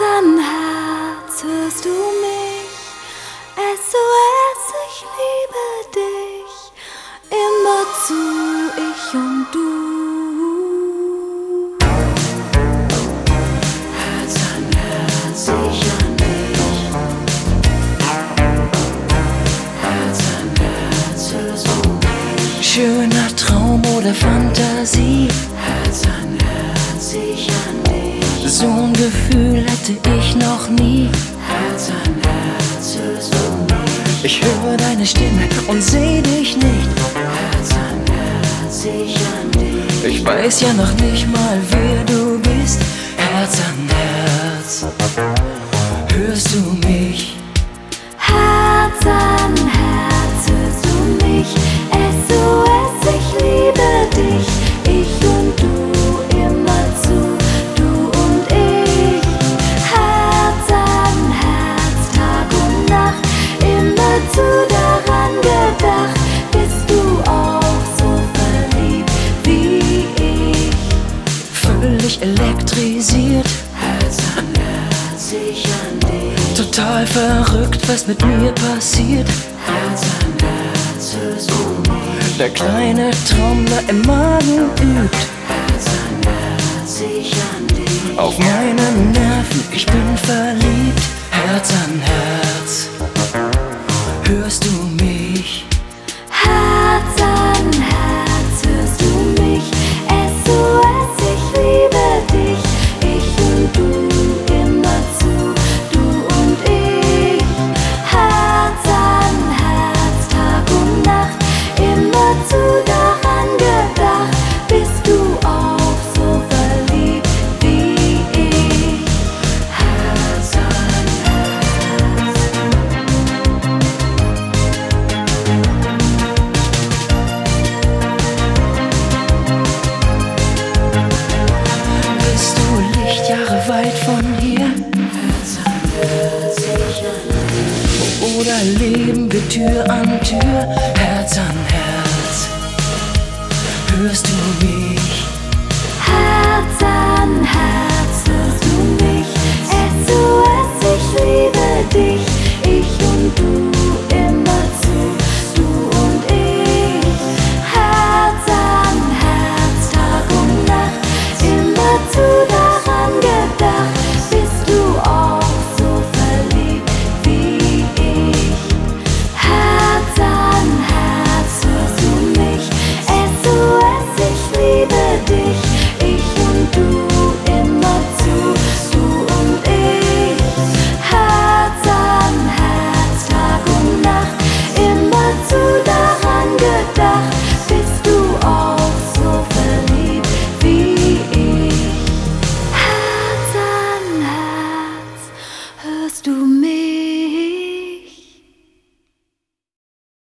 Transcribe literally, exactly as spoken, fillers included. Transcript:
an Herz, hörst du mich? S O S, ich liebe dich. Immerzu, ich und du. Herz an Herz, ich an dich. Herz an Herz, hörst du mich? Schöner Traum oder Fantasie. Herz an Herz, ich an dich. So ein Gefühl hatte ich noch nie. Herz an Herz, hörst du mich? Ich höre deine Stimme und seh dich nicht. Herz an Herz, ich an dich. Ich weiß ja noch nicht mal, wer du bist. Herz an Herz, hörst du mich? Herz an Herz, hörst du mich? S O S, ich liebe dich. Ich und du, immerzu, du und ich. Herz an Herz, Tag und Nacht, immerzu daran gedacht. Bist du auch so verliebt wie ich? Völlig elektrisiert, Herz an Herz, ich an dich. total verrückt, was mit mir passiert. Herz an Herz, hörst du mich? Der kleine Trommler im Magen übt Herz an Herz, ich an dich. auf meine Nerven, ich bin verliebt. Herz an Herz, hörst du mich? Herz an Herz, hörst du mich? S O S, ich liebe dich. Ich und du, immerzu, du und ich. Herz an Herz, Tag und Nacht, immerzu daran gedacht. Bist du auch so verliebt wie ich? Herz an Herz. Bist du Lichtjahre weit von hier? Herz an Herz, ich an dich. Oder leben wir Tür an Tür? Herz an Herz, hörst du mich? Herz an Herz, hörst du mich? S O S, ich liebe dich.